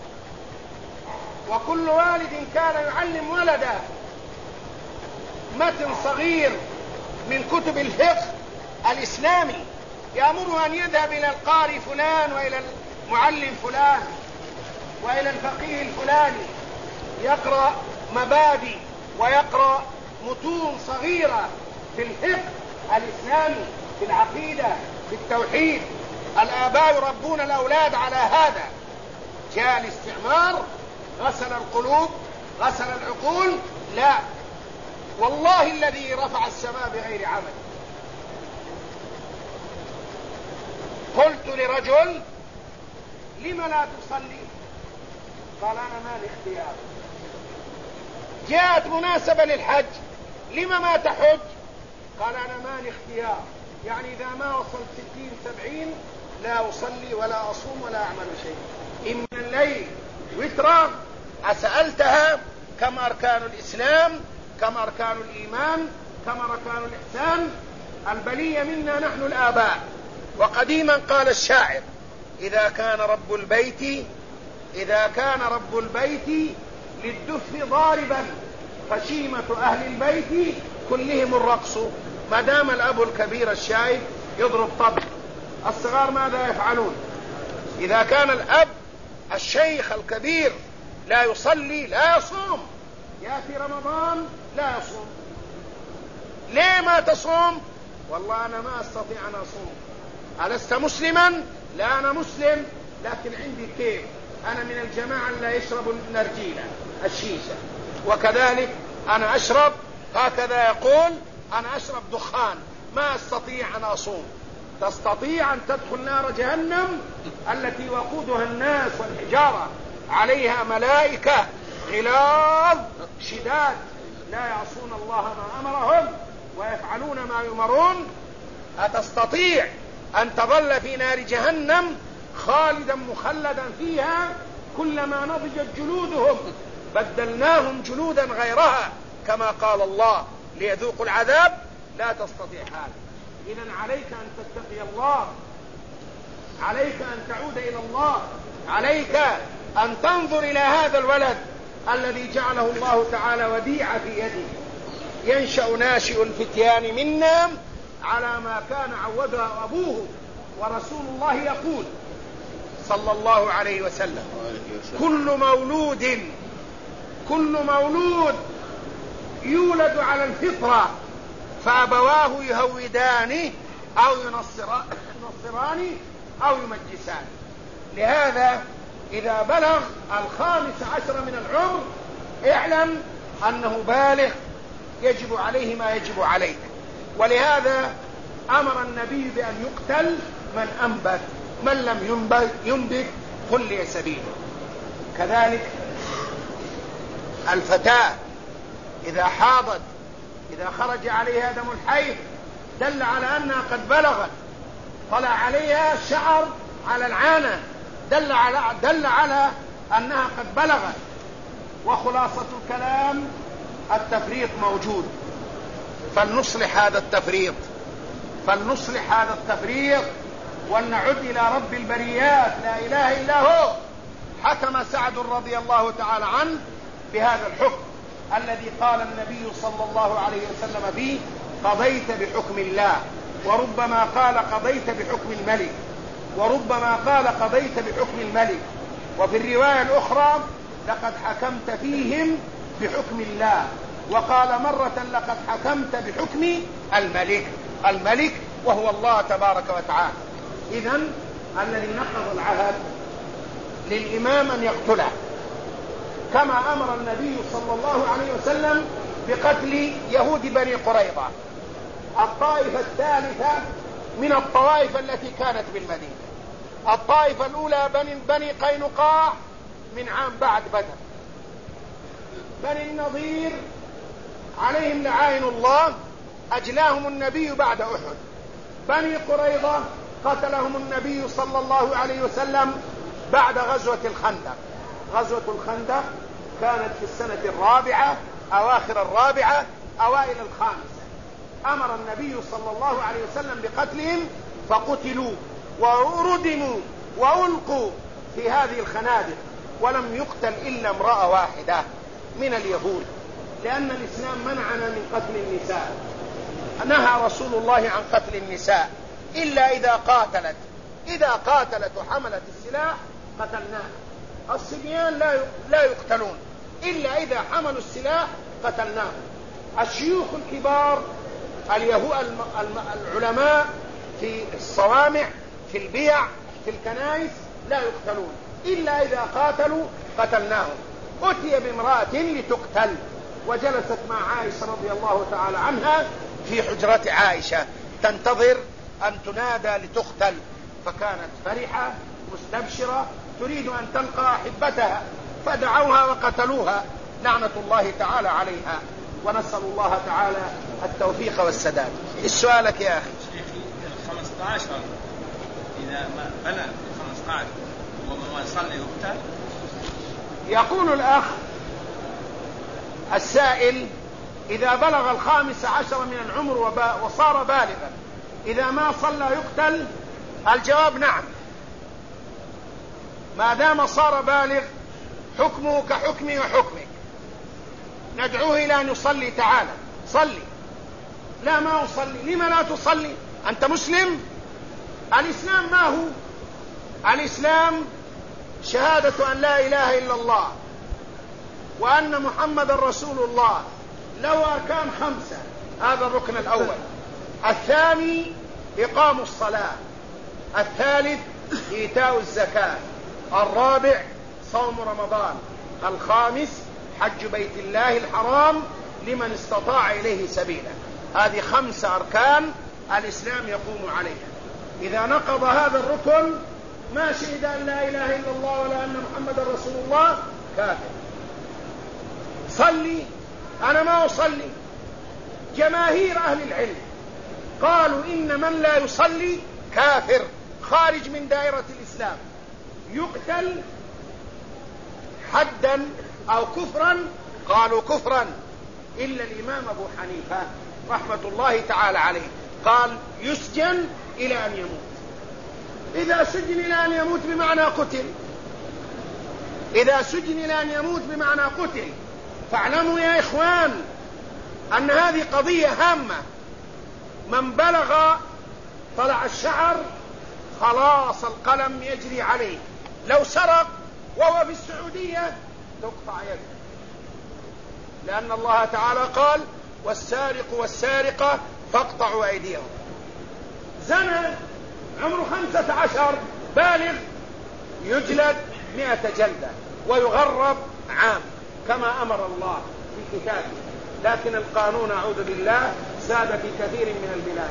وكل والد كان يعلم ولده متن صغير من كتب الفقه الإسلامي، يأمره أن يذهب إلى القارئ فلان وإلى المعلم فلان وإلى الفقيه الفلاني، يقرأ مبادئ ويقرأ متون صغيرة في الفقه الإسلامي، في العقيدة، في التوحيد. الآباء يربون الأولاد على هذا. جاء الاستعمار غسل القلوب، غسل العقول. لا والله الذي رفع السماء بغير عمل. قلت لرجل لم لا تصلي؟ قال أنا ما لي اختيار. جاءت مناسبة للحج، لم ما تحج؟ قال أنا ما لي اختيار، يعني إذا ما وصلت ستين سبعين لا أصلي ولا أصوم ولا أعمل شيء. إن من الليل وترا. أسألتها كم أركان الإسلام، كم أركان الإيمان، كم أركان الإحسان؟ البلية منا نحن الآباء. وقديما قال الشاعر إذا كان رب البيت إذا كان رب البيت للدف ضاربا فشيمة أهل البيت كلهم الرقص. ما دام الأب الكبير الشايب يضرب طبل، الصغار ماذا يفعلون؟ إذا كان الأب الشيخ الكبير لا يصلي لا يصوم، يأتي رمضان لا يصوم. ليه ما تصوم؟ والله أنا ما أستطيع أن أصوم. ألست مسلما؟ لا أنا مسلم، لكن عندي كيف، أنا من الجماعة لا يشرب النرجيلة الشيشة، وكذلك أنا أشرب، هكذا يقول، أنا أشرب دخان، ما أستطيع أن أصوم. تستطيع أن تدخل نار جهنم التي وقودها الناس والحجارة، عليها ملائكة غلاظ شداد لا يعصون الله ما أمرهم ويفعلون ما يؤمرون. أتستطيع أن تظل في نار جهنم خالدا مخلدا فيها؟ كلما نضجت جلودهم بدلناهم جلودا غيرها كما قال الله ليذوقوا العذاب. لا تستطيع هذا. إذن عليك أن تتقي الله، عليك أن تعود إلى الله، عليك أن تنظر إلى هذا الولد الذي جعله الله تعالى وديعة في يده. ينشأ ناشئ الفتيان منا على ما كان عوده أبوه. ورسول الله يقول صلى الله عليه وسلم كل مولود كل مولود يولد على الفطرة فأبواه يهودانه أو ينصرانه أو يمجسانه. لهذا إذا بلغ الخامس عشر من العمر اعلم أنه بالغ يجب عليه ما يجب عليه. ولهذا أمر النبي بأن يقتل من أنبت، من لم ينبت خلي سبيله. كذلك الفتاة إذا حاضت إذا خرج عليها دم الحيض دل على أنها قد بلغت، طلع عليها شعر على العانة دل على, دل على أنها قد بلغت. وخلاصة الكلام التفريط موجود، فلنصلح هذا التفريط فلنصلح هذا التفريط ولنعد إلى رب البريات لا إله إلا هو. حكم سعد رضي الله تعالى عنه بهذا الحكم الذي قال النبي صلى الله عليه وسلم فيه: قضيت بحكم الله. وربما قال قضيت بحكم الملك، وربما قال قضيت بحكم الملك. وفي الرواية الأخرى: لقد حكمت فيهم بحكم الله. وقال مرة: لقد حكمت بحكم الملك الملك وهو الله تبارك وتعالى. إذن الذي نقض العهد للإمام أن يقتله، كما أمر النبي صلى الله عليه وسلم بقتل يهود بني قريظة، الطائفة الثالثة من الطوائف التي كانت بالمدينة. الطائفة الأولى بني, بني قينقاع من عام بعد بدر. بني النضير عليهم لعائن الله أجلاهم النبي بعد أحد. بني قريظة قتلهم النبي صلى الله عليه وسلم بعد غزوة الخندق. غزوة الخندق كانت في السنة الرابعة، أواخر الرابعة أوائل الخامسة. أمر النبي صلى الله عليه وسلم بقتلهم فقتلوا وردموا وألقوا في هذه الخنادق، ولم يقتل إلا امرأة واحدة من اليهود، لأن الإسلام منعنا من قتل النساء. نهى رسول الله عن قتل النساء إلا إذا قاتلت إذا قاتلت وحملت السلاح قتلناها. الصبيان لا لا يقتلون إلا إذا حملوا السلاح قتلناهم. الشيوخ الكبار العلماء في الصوامع في البيع في الكنائس لا يقتلون إلا إذا قاتلوا قتلناهم. أتي بامرأة لتقتل وجلست مع عائشة رضي الله تعالى عنها في حجرة عائشة تنتظر أن تنادى لتقتل، فكانت فرحة مستبشرة تريد أن تلقى أحبتها، فدعوها وقتلوها لعنة الله تعالى عليها. ونسأل الله تعالى التوفيق والسداد. سؤالك يا أخي. خمسة عشر إذا ما بلغ خمسة عشر وما يصلي يقتل؟ يقول الأخ السائل: إذا بلغ الخامس عشر من العمر وصار بالغا إذا ما صلى يقتل؟ الجواب نعم، ما دام صار بالغ حكمه كحكمي وحكمك. ندعوه إلى أن يصلي. تعالى صلي. لا ما أصلي. لما لا تصلي؟ أنت مسلم. الإسلام ما هو؟ الإسلام شهادة أن لا إله إلا الله وأن محمد رسول الله، له أركان خمسة، هذا الركن الأول. الثاني إقام الصلاة، الثالث إيتاء الزكاة، الرابع صوم رمضان، الخامس حج بيت الله الحرام لمن استطاع إليه سبيلا. هذه خمس أركان الإسلام يقوم عليها. إذا نقض هذا الركن ما شهد أن لا إله إلا الله ولا أن محمد رسول الله كافر. صلي. أنا ما أصلي. جماهير أهل العلم قالوا إن من لا يصلي كافر خارج من دائرة الإسلام، يقتل حدا أو كفرا. قالوا كفرا، إلا الإمام أبو حنيفة رحمة الله تعالى عليه قال يسجن إلى أن يموت. إذا سجن إلى أن يموت بمعنى قتل. إذا سجن إلى أن يموت بمعنى قتل. فاعلموا يا إخوان أن هذه قضية هامة. من بلغ طلع الشعر خلاص القلم يجري عليه. لو سرق وهو في السعودية تقطع يده، لأن الله تعالى قال والسارق والسارقة فاقطعوا أيديهم. زنى عمره خمسة عشر بالغ يجلد مئة جلدة ويغرب عام كما أمر الله في كتابه. لكن القانون أعوذ بالله ساد في كثير من البلاد.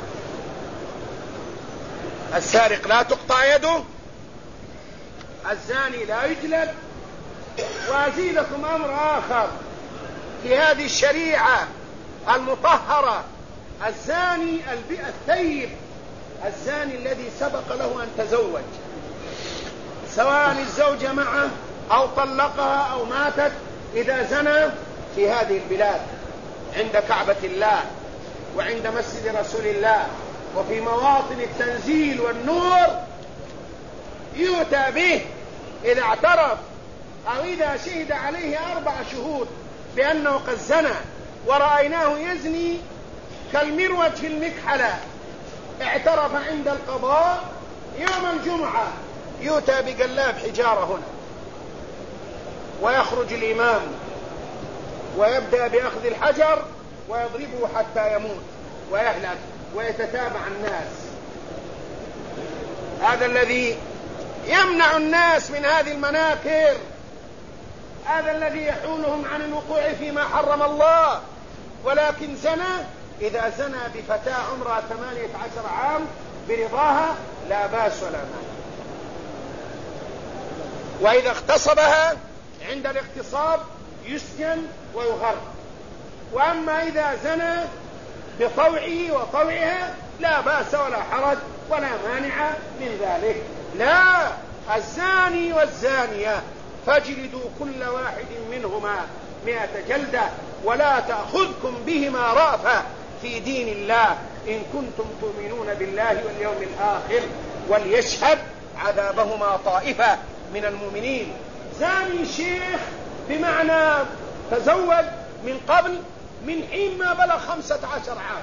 السارق لا تقطع يده، الزاني لا يجلد، وأزيدكم أمر آخر في هذه الشريعة المطهرة: الزاني الثيب، الزاني الذي سبق له أن تزوج، سواء الزوجة معه أو طلقها أو ماتت، إذا زنى في هذه البلاد عند كعبة الله وعند مسجد رسول الله وفي مواطن التنزيل والنور يؤتى به إذا اعترف أو إذا شهد عليه أربع شهود بأنه قد زنى ورأيناه يزني كالمروج في المكحلة، اعترف عند القضاء يوم الجمعة، يؤتى بقلاب حجارة هنا، ويخرج الإمام ويبدأ بأخذ الحجر ويضربه حتى يموت ويهلك ويتتابع الناس. هذا الذي يمنع الناس من هذه المناكر، هذا الذي يحولهم عن الوقوع فيما حرم الله. ولكن زنى، إذا زنى بفتاة عمرها ثمانية عشر عام برضاها لا باس ولا مانع، وإذا اغتصبها عند الاغتصاب يسجن ويغرب. وأما إذا زنى بطوعه وطوعها لا باس ولا حرج ولا مانع من ذلك. لا، الزاني والزانية فاجلدوا كل واحد منهما مئة جلدة ولا تأخذكم بهما رأفة في دين الله إن كنتم تؤمنون بالله واليوم الآخر وليشهد عذابهما طائفة من المؤمنين. زاني شيخ بمعنى تزوج من قبل، من حين ما بلغ خمسة عشر عام،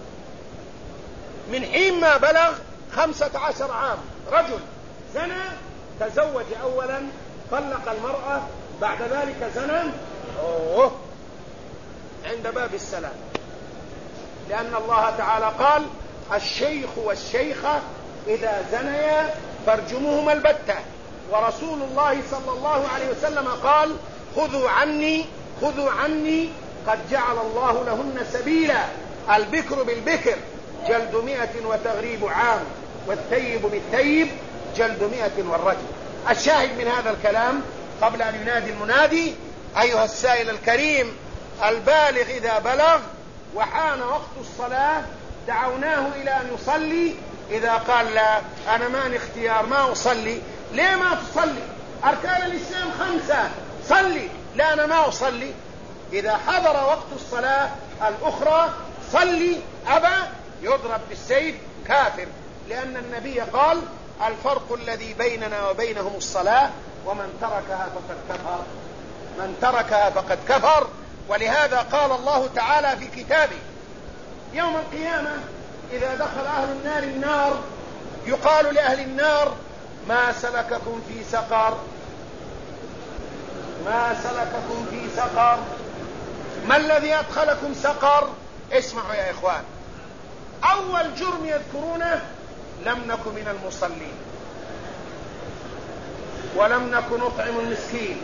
من حين ما بلغ خمسة عشر عام. رجل زنى، تزوج أولا، طلق المرأة، بعد ذلك زنى، أوه عند باب السلام، لأن الله تعالى قال: الشيخ والشيخة إذا زنيا فارجموهما البتة. ورسول الله صلى الله عليه وسلم قال: خذوا عني خذوا عني قد جعل الله لهن سبيلا. البكر بالبكر جلد مئة وتغريب عام، والثيب بالثيب جلد مئة والرجم. الشاهد من هذا الكلام قبل أن ينادي المنادي: أيها السائل الكريم البالغ إذا بلغ وحان وقت الصلاة دعوناه إلى أن يصلي، إذا قال لا أنا ماني اختيار ما أصلي، ليه ما تصلي؟ أركان الإسلام خمسة، صلي. لا أنا ما أصلي. إذا حضر وقت الصلاة الأخرى صلي، أبى يضرب بالسيف كافر، لأن النبي قال: الفرق الذي بيننا وبينهم الصلاة، ومن تركها فقد كفر، من تركها فقد كفر. ولهذا قال الله تعالى في كتابه: يوم القيامة إذا دخل أهل النار النار يقال لأهل النار: ما سلككم في سقر؟ ما سلككم في سقر؟ ما الذي أدخلكم سقر؟ اسمعوا يا إخوان، أول جرم يذكرونه: لم نكن من المصلين، ولم نكن نطعم المسكين،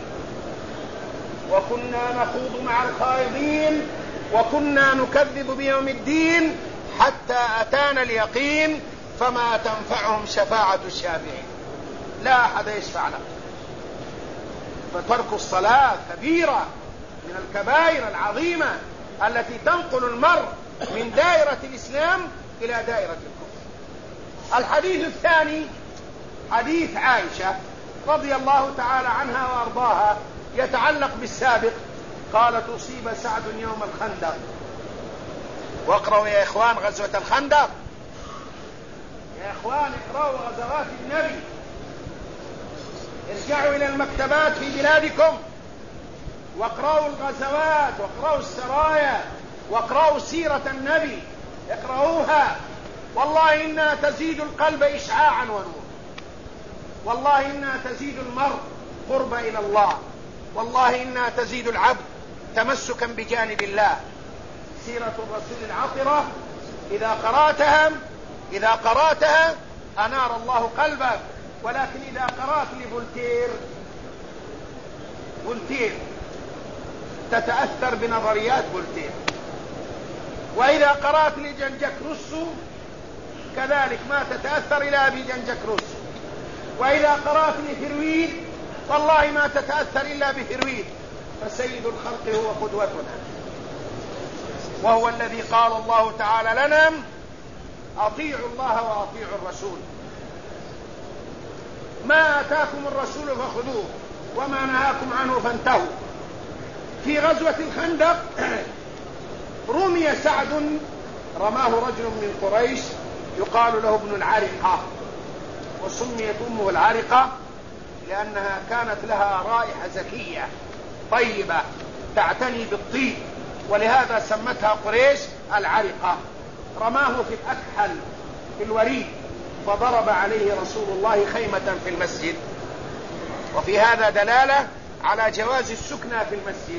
وكنا نخوض مع الخائضين، وكنا نكذب بيوم الدين حتى أتانا اليقين فما تنفعهم شفاعة الشافعين. لا أحد يشفع له. فترك الصلاة كبيرة من الكبائر العظيمة التي تنقل المرء من دائرة الإسلام إلى دائرة الكفر. الحديث الثاني حديث عائشة رضي الله تعالى عنها وأرضاها، يتعلق بالسابق. قالت: أصيب سعد يوم الخندق. واقرأوا يا إخوان غزوة الخندق، يا إخوان اقرأوا غزوات النبي، ارجعوا إلى المكتبات في بلادكم واقرأوا الغزوات واقرأوا السرايا واقرأوا سيرة النبي، اقرأوها. والله إنها تزيد القلب إشعاعا ونور، والله إنها تزيد المرء قرب إلى الله، والله إنها تزيد العبد تمسكا بجانب الله. سيرة الرسول العطرة إذا قرأتها إذا قرأتها أنار الله قلبك. ولكن إذا قرأت لفولتير فولتير تتأثر بنظريات فولتير، وإذا قرأت لجان جاك روسو كذلك ما تتأثر إلى بجان جاك روسو، وإذا قرأت لفرويد والله ما تتأثر إلا بهرويد، فسيد الخلق هو قدوتنا، وهو الذي قال الله تعالى لنا أطيعوا الله وأطيعوا الرسول، ما آتاكم الرسول فخذوه وما نهاكم عنه فانتهوا. في غزوة الخندق رمي سعد، رماه رجل من قريش يقال له ابن العرقة، وسميت أمه العرقة لأنها كانت لها رائحة زكية طيبة تعتني بالطيب، ولهذا سمتها قريش العرقة. رماه في الأكحل في الوريد، فضرب عليه رسول الله خيمة في المسجد. وفي هذا دلالة على جواز السكنى في المسجد.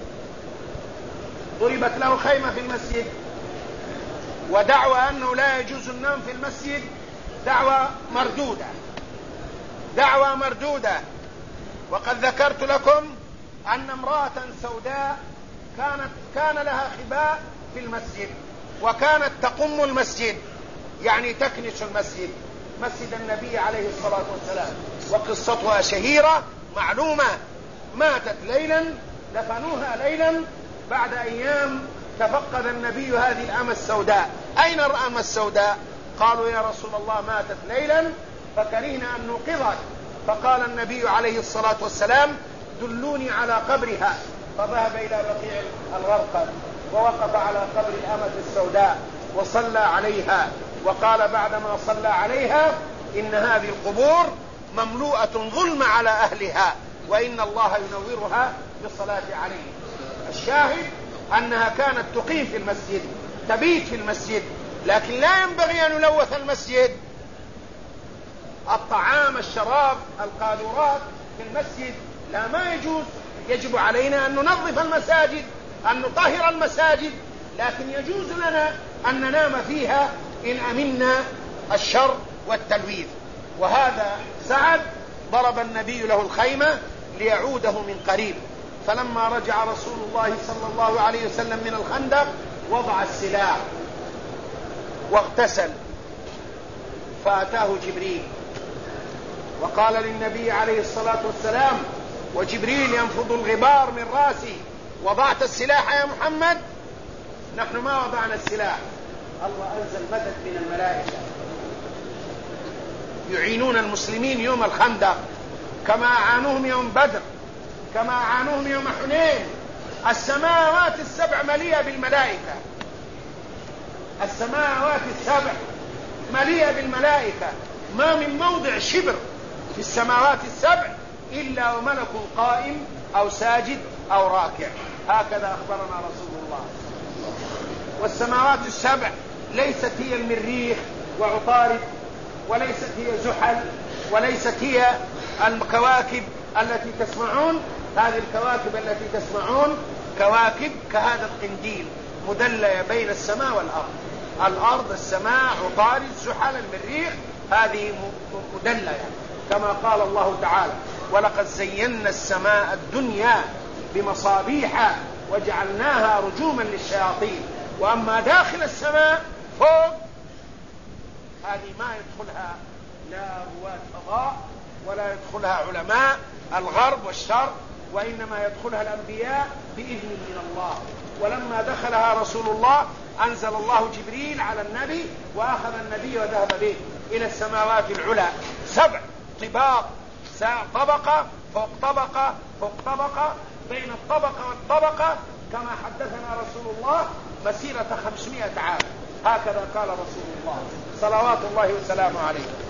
ضربت له خيمة في المسجد، ودعوى أنه لا يجوز النوم في المسجد دعوى مردودة، دعوى مردودة. وقد ذكرت لكم أن امرأة سوداء كانت كان لها خباء في المسجد، وكانت تقم المسجد، يعني تكنس المسجد، مسجد النبي عليه الصلاة والسلام، وقصتها شهيرة معلومة. ماتت ليلا، دفنوها ليلا، بعد أيام تفقد النبي هذه الأمة السوداء. أين الأمة السوداء؟ قالوا يا رسول الله ماتت ليلا فكرهنا أن نوقظك، فقال النبي عليه الصلاة والسلام دلوني على قبرها، فذهب إلى بقيع الغرقد ووقف على قبر الأمة السوداء وصلى عليها، وقال بعدما صلى عليها إن هذه القبور مملوءة ظلم على أهلها، وإن الله ينورها بالصلاة عليه. الشاهد أنها كانت تقيم في المسجد، تبيت في المسجد، لكن لا ينبغي أن يلوث المسجد. الطعام، الشراب، القاذورات في المسجد لا، ما يجوز. يجب علينا أن ننظف المساجد، أن نطهر المساجد، لكن يجوز لنا أن ننام فيها إن أمنا الشر والتلويث. وهذا سعد ضرب النبي له الخيمة ليعوده من قريب، فلما رجع رسول الله صلى الله عليه وسلم من الخندق وضع السلاح واغتسل، فأتاه جبريل وقال للنبي عليه الصلاة والسلام وجبريل ينفض الغبار من راسي: وضعت السلاح يا محمد؟ نحن ما وضعنا السلاح، الله أنزل مدد من الملائكة يعينون المسلمين يوم الخندق، كما أعانوهم يوم بدر، كما أعانوهم يوم حنين. السماوات السبع مليئة بالملائكة، السماوات السبع مليئة بالملائكة، ما من موضع شبر في السماوات السبع إلا وملك قائم أو ساجد أو راكع، هكذا أخبرنا رسول الله. والسماوات السبع ليست هي المريخ وعطارد، وليست هي زحل، وليست هي الكواكب التي تسمعون. هذه الكواكب التي تسمعون كواكب كهذا القنديل مدلية بين السماء والأرض. الأرض، السماء، عطارد، زحل، المريخ، هذه مدلية كما قال الله تعالى: ولقد زينا السماء الدنيا بمصابيح وجعلناها رجوما للشياطين. وأما داخل السماء فوق، هذه ما يدخلها لا رواد فضاء ولا يدخلها علماء الغرب والشرق، وإنما يدخلها الأنبياء بإذن من الله. ولما دخلها رسول الله أنزل الله جبريل على النبي، وأخذ النبي وذهب به إلى السماوات العلى. سبع طباق، طبقة فوق طبقة فوق طبقة، بين الطبقة والطبقة كما حدثنا رسول الله مسيرة خمسمائة عام، هكذا قال رسول الله صلوات الله وسلامه عليه.